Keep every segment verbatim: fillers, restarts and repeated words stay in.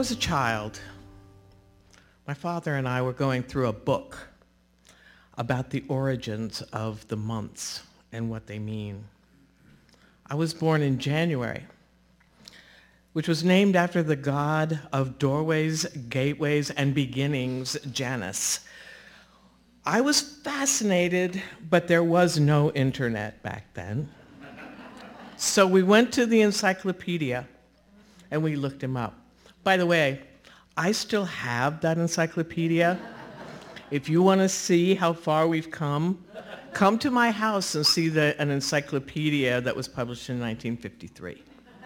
was a child, my father and I were going through a book about the origins of the months and what they mean. I was born in January, which was named after the god of doorways, gateways, and beginnings, Janus. I was fascinated, but there was no internet back then. So we went to the encyclopedia and we looked him up. By the way, I still have that encyclopedia. If you want to see how far we've come, come to my house and see the, an encyclopedia that was published in nineteen fifty-three.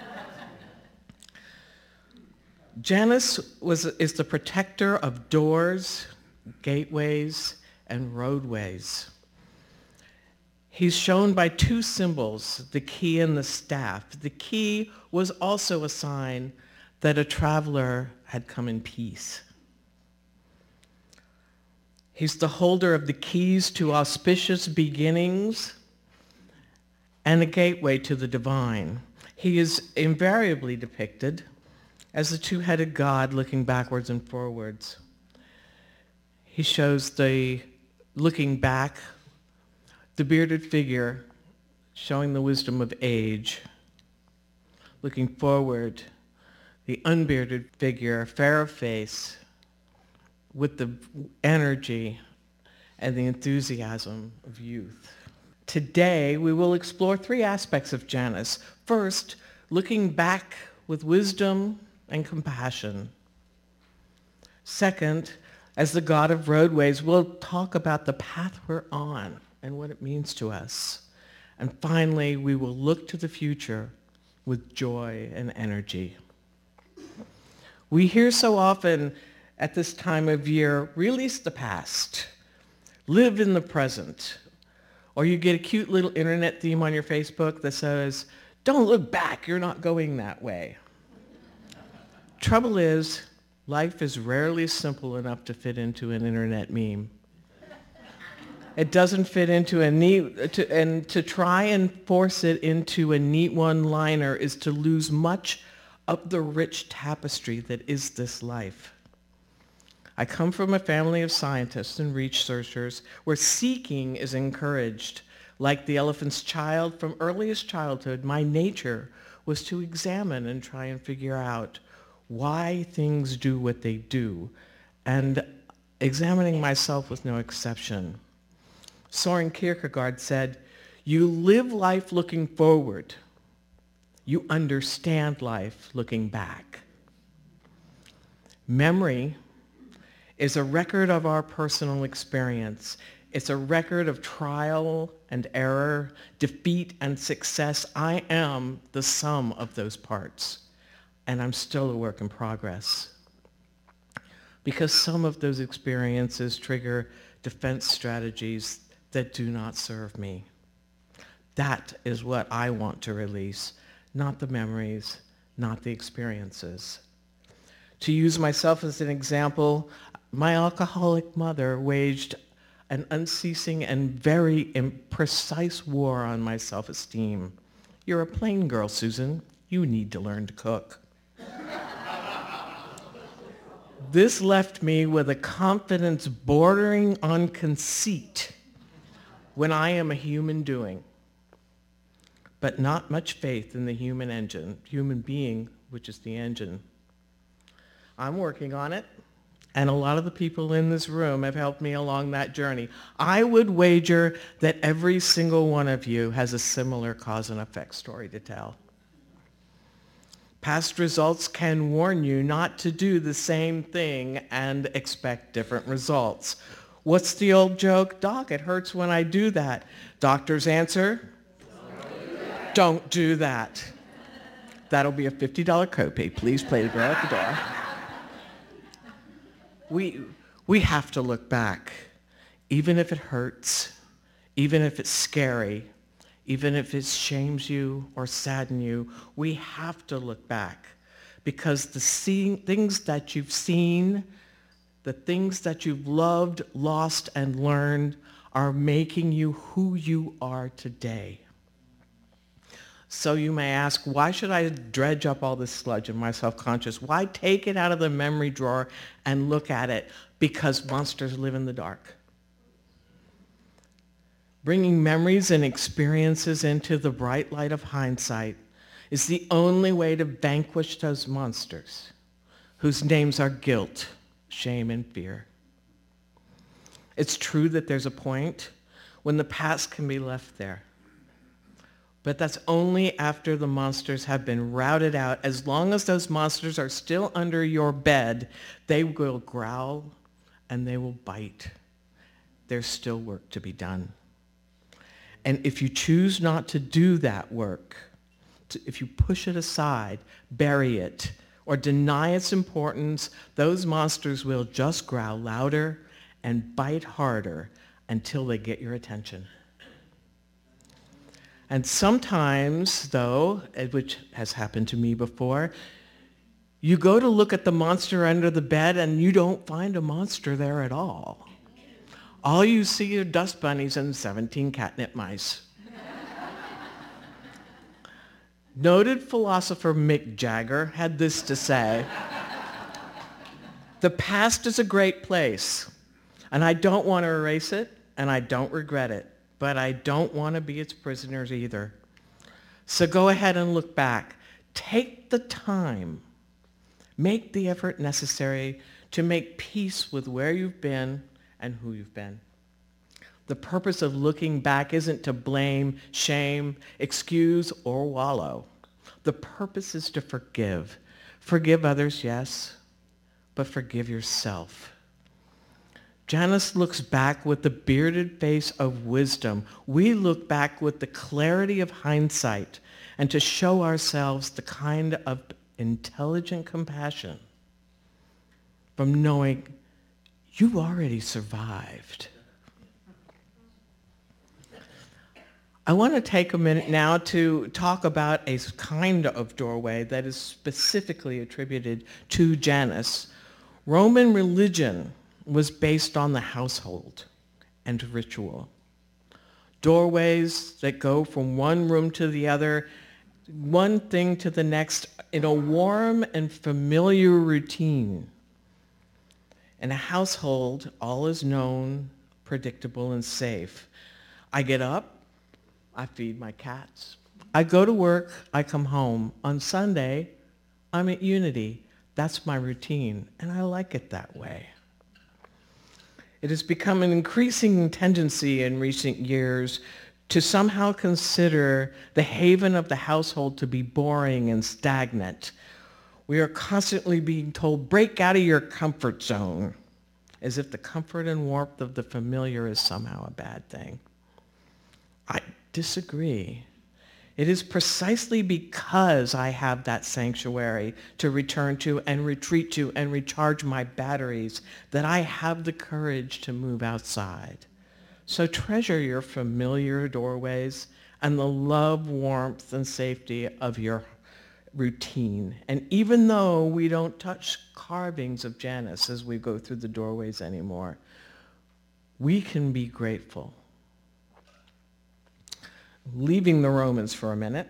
Janus was, is the protector of doors, gateways, and roadways. He's shown by two symbols, the key and the staff. The key was also a sign that a traveler had come in peace. He's the holder of the keys to auspicious beginnings and a gateway to the divine. He is invariably depicted as the two-headed god looking backwards and forwards. He shows the looking back, the bearded figure showing the wisdom of age. Looking forward, the unbearded figure, fair of face, with the energy and the enthusiasm of youth. Today, we will explore three aspects of Janus. First, looking back with wisdom and compassion. Second, as the god of roadways, we'll talk about the path we're on and what it means to us. And finally, we will look to the future with joy and energy. We hear so often at this time of year, release the past, live in the present. Or you get a cute little internet theme on your Facebook that says, don't look back, you're not going that way. Trouble is, life is rarely simple enough to fit into an internet meme. It doesn't fit into a neat, to, and to try and force it into a neat one-liner is to lose much of the rich tapestry that is this life. I come from a family of scientists and researchers where seeking is encouraged. Like the elephant's child, from earliest childhood, my nature was to examine and try and figure out why things do what they do, and examining myself was no exception. Soren Kierkegaard said, you live life looking forward. You understand life looking back. Memory is a record of our personal experience. It's a record of trial and error, defeat and success. I am the sum of those parts, and I'm still a work in progress. Because some of those experiences trigger defense strategies that do not serve me. That is what I want to release, not the memories, not the experiences. To use myself as an example, my alcoholic mother waged an unceasing and very precise war on my self-esteem. You're a plain girl, Susan. You need to learn to cook. This left me with a confidence bordering on conceit when I am a human doing, but not much faith in the human engine, human being, which is the engine. I'm working on it, and a lot of the people in this room have helped me along that journey. I would wager that every single one of you has a similar cause and effect story to tell. Past results can warn you not to do the same thing and expect different results. What's the old joke? Doc, it hurts when I do that. Doctor's answer? Don't do that. Don't do that. That'll be a fifty dollars copay. Please play the girl at the door. We, we have to look back, even if it hurts, even if it's scary, even if it shames you or saddens you. We have to look back because the seeing, things that you've seen, the things that you've loved, lost, and learned are making you who you are today. So you may ask, why should I dredge up all this sludge in my self-conscious? Why take it out of the memory drawer and look at it? Because monsters live in the dark. Bringing memories and experiences into the bright light of hindsight is the only way to vanquish those monsters whose names are guilt, shame, and fear. It's true that there's a point when the past can be left there. But that's only after the monsters have been routed out. As long as those monsters are still under your bed, they will growl and they will bite. There's still work to be done. And if you choose not to do that work, to, if you push it aside, bury it, or deny its importance, those monsters will just growl louder and bite harder until they get your attention. And sometimes, though, which has happened to me before, you go to look at the monster under the bed and you don't find a monster there at all. All you see are dust bunnies and seventeen catnip mice. Noted philosopher Mick Jagger had this to say: "The past is a great place, and I don't want to erase it, and I don't regret it. But I don't want to be its prisoners either. So go ahead and look back. Take the time. Make the effort necessary to make peace with where you've been and who you've been. The purpose of looking back isn't to blame, shame, excuse, or wallow. The purpose is to forgive. Forgive others, yes, but forgive yourself." Janice looks back with the bearded face of wisdom. We look back with the clarity of hindsight and to show ourselves the kind of intelligent compassion from knowing you already survived. I want to take a minute now to talk about a kind of doorway that is specifically attributed to Janus. Roman religion was based on the household and ritual. Doorways that go from one room to the other, one thing to the next, in a warm and familiar routine. In a household, all is known, predictable, and safe. I get up, I feed my cats. I go to work, I come home. On Sunday, I'm at Unity. That's my routine, and I like it that way. It has become an increasing tendency in recent years to somehow consider the haven of the household to be boring and stagnant. We are constantly being told, break out of your comfort zone, as if the comfort and warmth of the familiar is somehow a bad thing. I disagree. It is precisely because I have that sanctuary to return to and retreat to and recharge my batteries that I have the courage to move outside. So treasure your familiar doorways and the love, warmth, and safety of your routine. And even though we don't touch carvings of Janus as we go through the doorways anymore, we can be grateful. Leaving the Romans for a minute,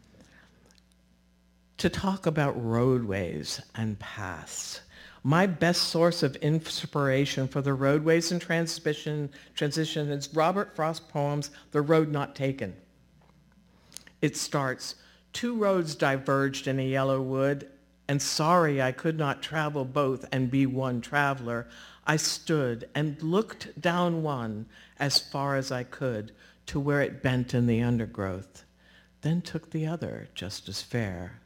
to talk about roadways and paths. My best source of inspiration for the roadways and transmission, transition is Robert Frost's poems, The Road Not Taken. It starts, two roads diverged in a yellow wood, and sorry I could not travel both and be one traveler. I stood and looked down one as far as I could, to where it bent in the undergrowth, then took the other just as fair.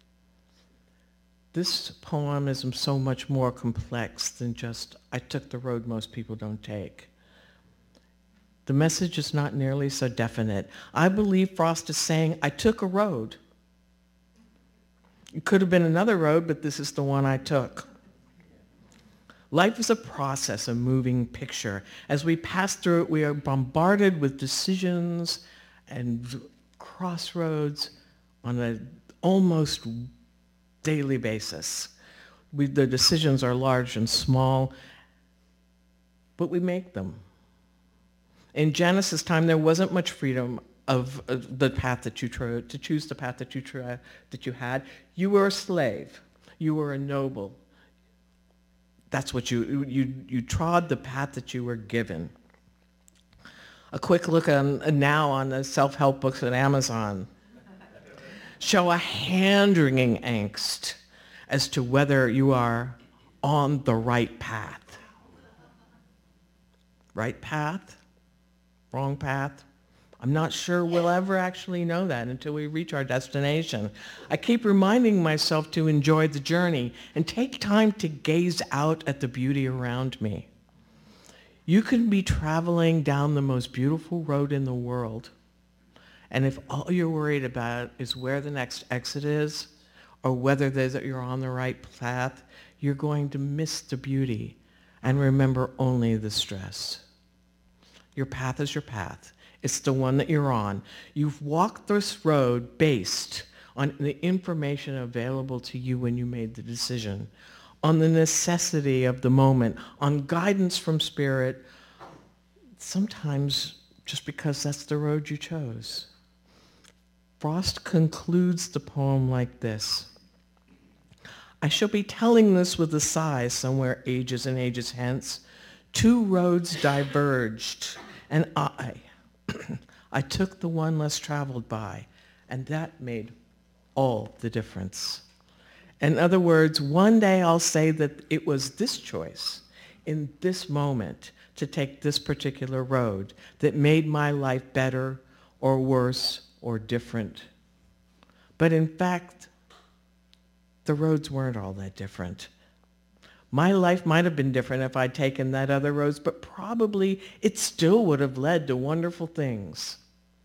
This poem is so much more complex than just, I took the road most people don't take. The message is not nearly so definite. I believe Frost is saying, I took a road. It could have been another road, but this is the one I took. Life is a process, a moving picture. As we pass through it, we are bombarded with decisions and crossroads on an almost daily basis. We, the decisions are large and small, but we make them. In Janus's time, there wasn't much freedom of uh, the path that you tro- to choose the path that you tra- that you had. You were a slave. You were a noble. That's what you you you trod the path that you were given. A quick look on, now on the self-help books at Amazon show a hand-wringing angst as to whether you are on the right path. Right path? Wrong path? I'm not sure we'll ever actually know that until we reach our destination. I keep reminding myself to enjoy the journey and take time to gaze out at the beauty around me. You can be traveling down the most beautiful road in the world, and if all you're worried about is where the next exit is or whether there's, you're on the right path, you're going to miss the beauty and remember only the stress. Your path is your path. It's the one that you're on. You've walked this road based on the information available to you when you made the decision, on the necessity of the moment, on guidance from Spirit, sometimes just because that's the road you chose. Frost concludes the poem like this. I shall be telling this with a sigh somewhere ages and ages hence. Two roads diverged, and I, I took the one less traveled by, and that made all the difference. In other words, one day I'll say that it was this choice in this moment to take this particular road that made my life better or worse or different. But in fact, the roads weren't all that different. My life might have been different if I'd taken that other road, but probably it still would have led to wonderful things.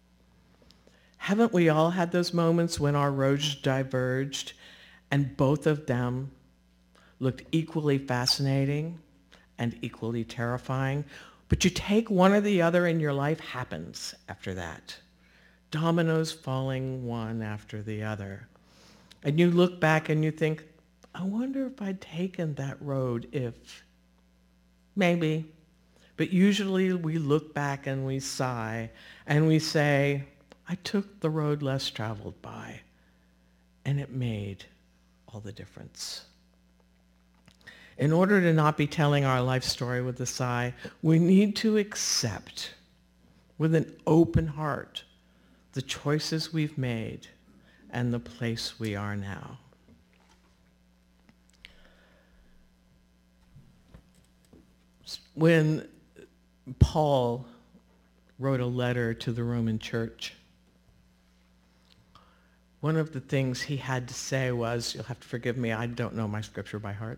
Haven't we all had those moments when our roads diverged and both of them looked equally fascinating and equally terrifying? But you take one or the other and your life happens after that. Dominoes falling one after the other. And you look back and you think, I wonder if I'd taken that road if, maybe. But usually we look back and we sigh and we say, I took the road less traveled by, and it made all the difference. In order to not be telling our life story with a sigh, we need to accept with an open heart the choices we've made and the place we are now. When Paul wrote a letter to the Roman church, one of the things he had to say was, you'll have to forgive me, I don't know my scripture by heart.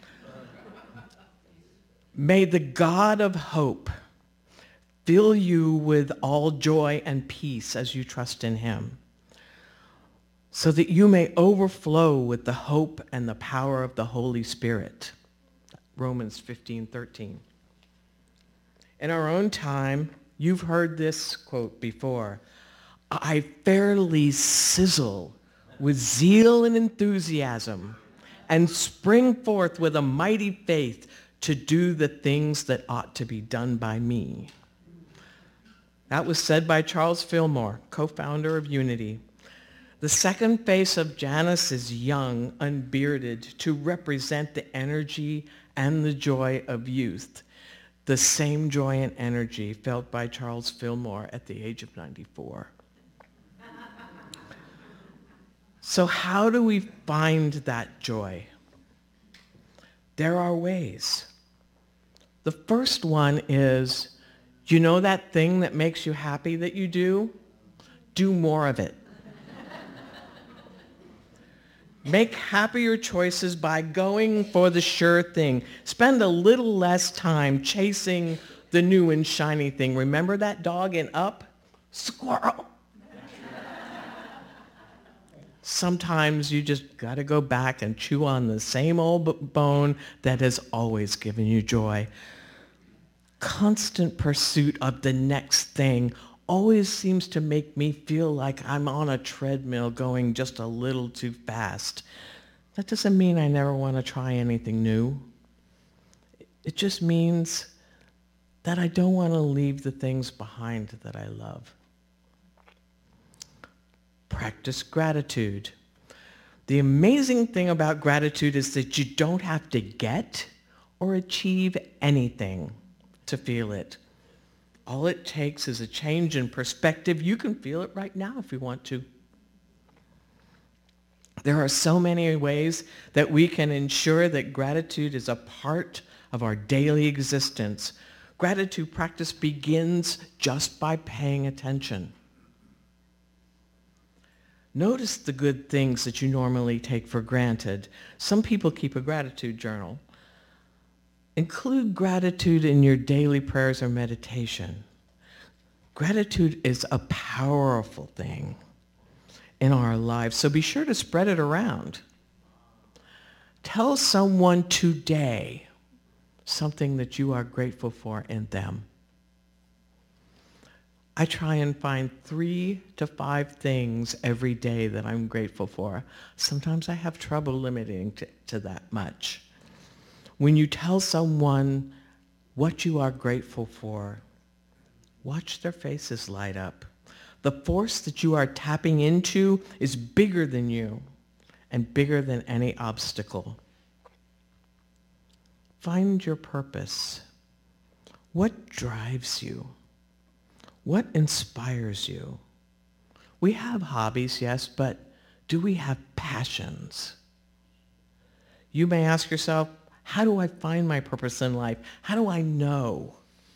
May the God of hope fill you with all joy and peace as you trust in him, so that you may overflow with the hope and the power of the Holy Spirit. Romans fifteen thirteen. In our own time, you've heard this quote before. I fairly sizzle with zeal and enthusiasm and spring forth with a mighty faith to do the things that ought to be done by me. That was said by Charles Fillmore, co-founder of Unity. The second face of Janus is young, unbearded, to represent the energy and the joy of youth, the same joy and energy felt by Charles Fillmore at the age of ninety-four. So how do we find that joy? There are ways. The first one is, you know that thing that makes you happy that you do? Do more of it. Make happier choices by going for the sure thing. Spend a little less time chasing the new and shiny thing. Remember that dog in Up? Squirrel. Sometimes you just got to go back and chew on the same old bone that has always given you joy. Constant pursuit of the next thing always seems to make me feel like I'm on a treadmill going just a little too fast. That doesn't mean I never want to try anything new. It just means that I don't want to leave the things behind that I love. practice gratitude. The amazing thing about gratitude is that you don't have to get or achieve anything to feel it. All it takes is a change in perspective. You can feel it right now if you want to. There are so many ways that we can ensure that gratitude is a part of our daily existence. Gratitude practice begins just by paying attention. Notice the good things that you normally take for granted. Some people keep a gratitude journal. Include gratitude in your daily prayers or meditation. Gratitude is a powerful thing in our lives, so be sure to spread it around. Tell someone today something that you are grateful for in them. I try and find three to five things every day that I'm grateful for. Sometimes I have trouble limiting to, to that much. When you tell someone what you are grateful for, watch their faces light up. The force that you are tapping into is bigger than you and bigger than any obstacle. Find your purpose. What drives you? What inspires you? We have hobbies, yes, but do we have passions? You may ask yourself, how do I find my purpose in life? How do I know?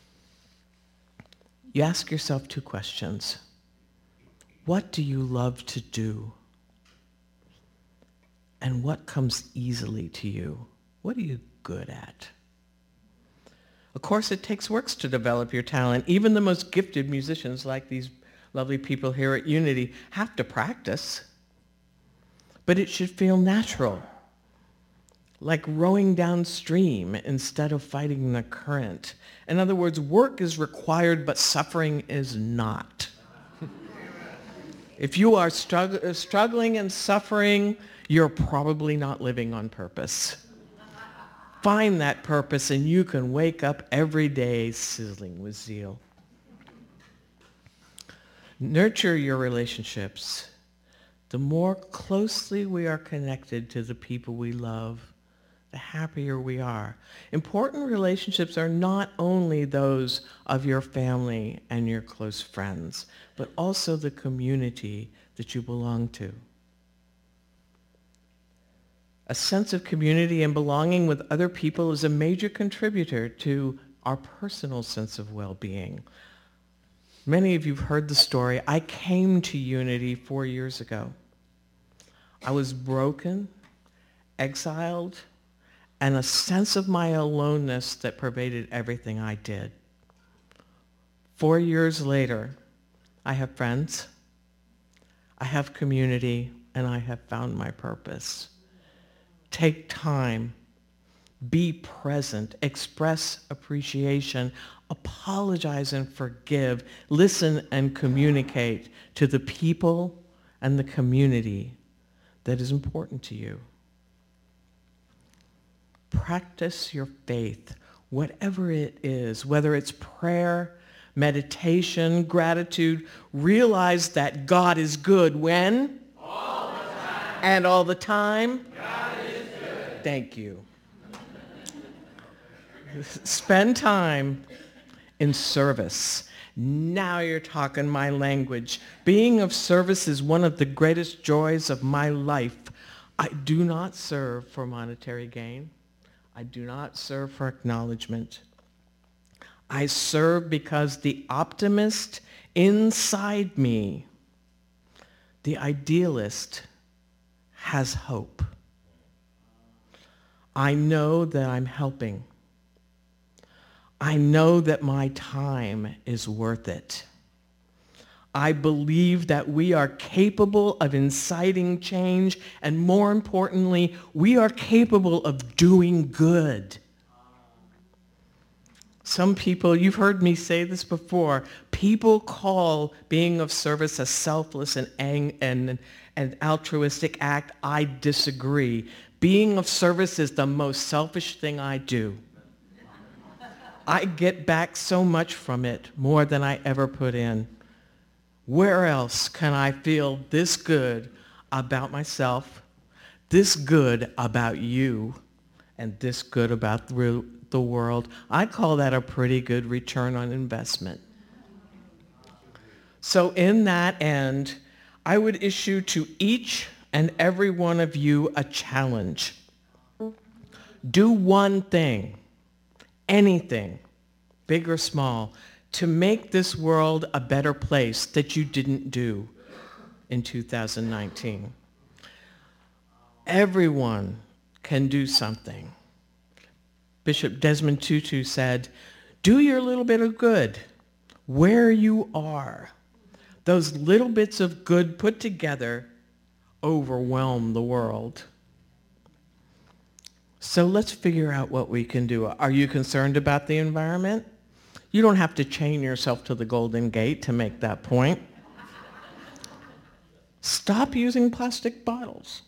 You ask yourself two questions. What do you love to do? And what comes easily to you? What are you good at? Of course, it takes work to develop your talent. Even the most gifted musicians, like these lovely people here at Unity, have to practice. But it should feel natural, like rowing downstream instead of fighting the current. In other words, work is required, but suffering is not. If you are strugg- struggling and suffering, you're probably not living on purpose. Find that purpose and you can wake up every day sizzling with zeal. Nurture your relationships. The more closely we are connected to the people we love, the happier we are. Important relationships are not only those of your family and your close friends, but also the community that you belong to. A sense of community and belonging with other people is a major contributor to our personal sense of well-being. Many of you have heard the story. I came to Unity four years ago. I was broken, exiled, and a sense of my aloneness that pervaded everything I did. Four years later, I have friends, I have community, and I have found my purpose. Take time, be present, express appreciation, apologize and forgive, listen and communicate to the people and the community that is important to you. Practice your faith, whatever it is, whether it's prayer, meditation, gratitude. Realize that God is good when? All the time. And all the time? God is good. Thank you. Spend time in service. Now you're talking my language. Being of service is one of the greatest joys of my life. I do not serve for monetary gain. I do not serve for acknowledgement. I serve because the optimist inside me, the idealist, has hope. I know that I'm helping. I know that my time is worth it. I believe that we are capable of inciting change, and more importantly, we are capable of doing good. Some people, you've heard me say this before, people call being of service a selfless and, ang- and, and altruistic act. I disagree. Being of service is the most selfish thing I do. I get back so much from it, more than I ever put in. Where else can I feel this good about myself, this good about you, and this good about the world? I call that a pretty good return on investment. So in that end, I would issue to each and every one of you a challenge. Do one thing, anything, big or small, to make this world a better place that you didn't do in two thousand nineteen. Everyone can do something. Bishop Desmond Tutu said, do your little bit of good where you are. Those little bits of good put together overwhelm the world. So let's figure out what we can do. Are you concerned about the environment? You don't have to chain yourself to the Golden Gate to make that point. Stop using plastic bottles.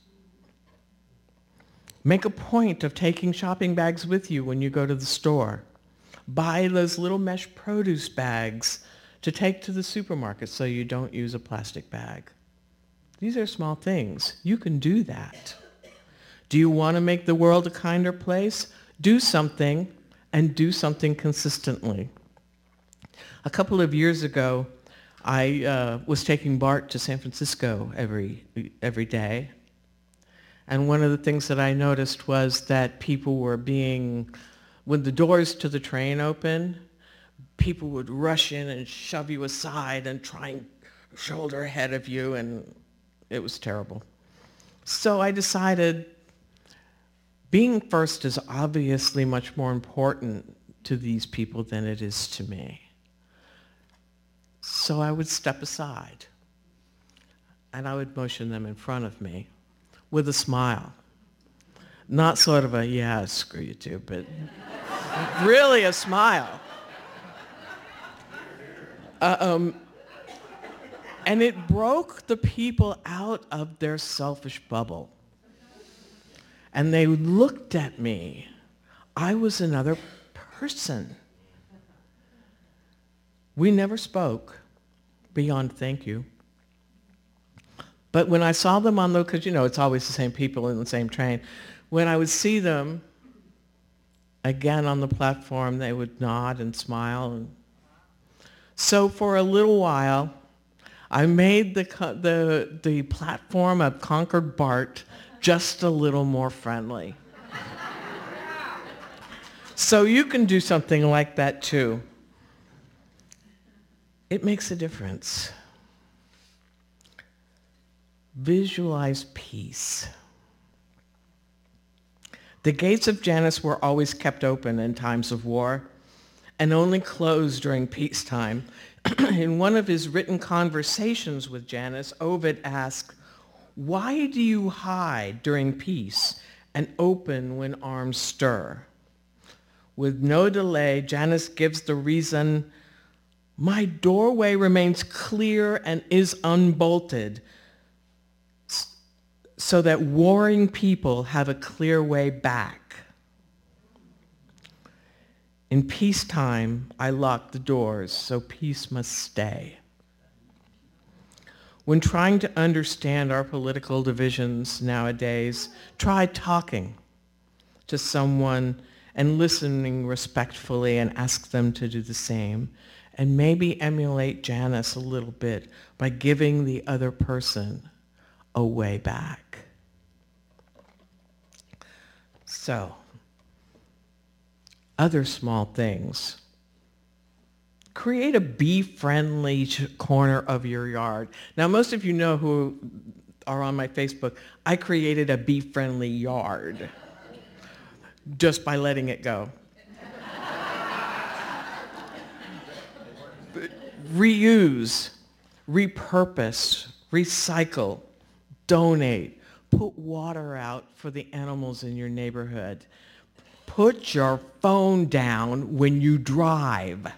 Make a point of taking shopping bags with you when you go to the store. Buy those little mesh produce bags to take to the supermarket so you don't use a plastic bag. These are small things. You can do that. Do you want to make the world a kinder place? Do something, and do something consistently. A couple of years ago, I uh, was taking BART to San Francisco every, every day. And one of the things that I noticed was that people were being, when the doors to the train opened, people would rush in and shove you aside and try and shoulder ahead of you, and it was terrible. So I decided being first is obviously much more important to these people than it is to me. So I would step aside, and I would motion them in front of me with a smile. Not sort of a, yeah, screw you too, but really a smile. Uh, um, and it broke the people out of their selfish bubble. And they looked at me. I was another person. We never spoke beyond thank you. But when I saw them on the, because you know it's always the same people in the same train, when I would see them again on the platform, they would nod and smile. And so for a little while, I made the, the, the platform of Concord BART just a little more friendly. So you can do something like that too. It makes a difference. Visualize peace. The gates of Janus were always kept open in times of war and only closed during peacetime. In one of his written conversations with Janus, Ovid asked, "Why do you hide during peace and open when arms stir?" With no delay, Janus gives the reason, "My doorway remains clear and is unbolted, so that warring people have a clear way back. In peacetime, I lock the doors, so peace must stay." When trying to understand our political divisions nowadays, try talking to someone and listening respectfully and ask them to do the same. And maybe emulate Janus a little bit by giving the other person a way back. So, other small things. Create a bee-friendly corner of your yard. Now, most of you know who are on my Facebook, I created a bee-friendly yard just by letting it go. Reuse, repurpose, recycle, donate, put water out for the animals in your neighborhood. Put your phone down when you drive.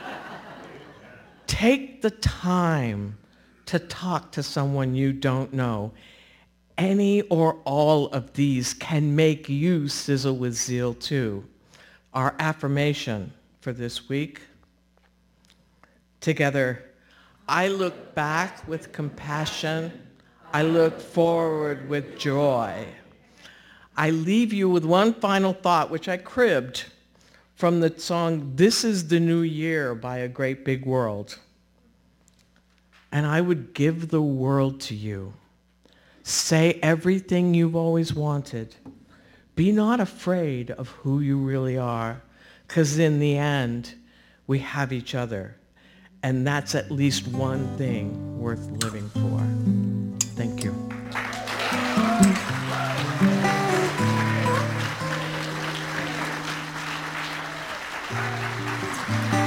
Take the time to talk to someone you don't know. Any or all of these can make you sizzle with zeal too. Our affirmation for this week. Together, I look back with compassion. I look forward with joy. I leave you with one final thought, which I cribbed from the song This Is the New Year by A Great Big World. And I would give the world to you. Say everything you've always wanted. Be not afraid of who you really are, because in the end, we have each other. And that's at least one thing worth living for. Thank you. Thank you.